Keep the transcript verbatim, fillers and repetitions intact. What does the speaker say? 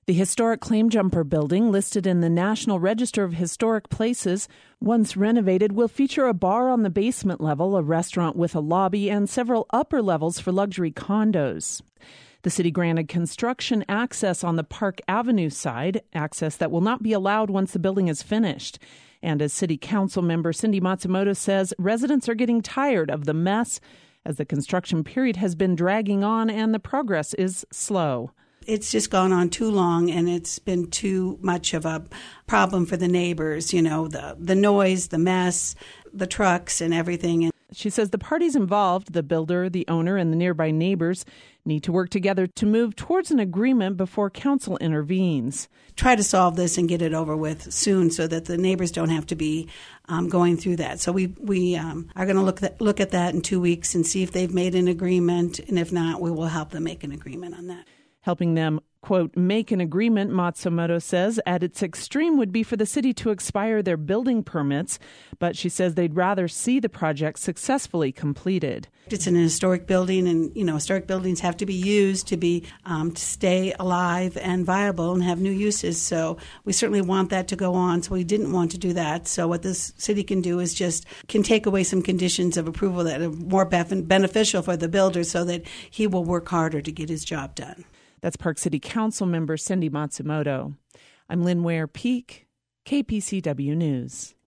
The historic Claim Jumper building, listed in the National Register of Historic Places, once renovated, will feature a bar on the basement level, a restaurant with a lobby, and several upper levels for luxury condos. The city granted construction access on the Park Avenue side, access that will not be allowed once the building is finished. And as City Council member Cindy Matsumoto says, residents are getting tired of the mess as the construction period has been dragging on and the progress is slow. It's just gone on too long, and it's been too much of a problem for the neighbors, you know, the, the noise, the mess, the trucks and everything. She says the parties involved, the builder, the owner, and the nearby neighbors, need to work together to move towards an agreement before council intervenes. Try to solve this and get it over with soon so that the neighbors don't have to be um, going through that. So we we um, are going to look that, look at that in two weeks and see if they've made an agreement, and if not, we will help them make an agreement on that. Helping them, quote, make an agreement, Matsumoto says, at its extreme would be for the city to expire their building permits, but she says they'd rather see the project successfully completed. It's an historic building, and, you know, historic buildings have to be used to be um, to stay alive and viable and have new uses. So we certainly want that to go on, so we didn't want to do that. So what this city can do is just can take away some conditions of approval that are more beneficial for the builder so that he will work harder to get his job done. That's Park City Council member Cindy Matsumoto. I'm Lynn Ware Peak, K P C W News.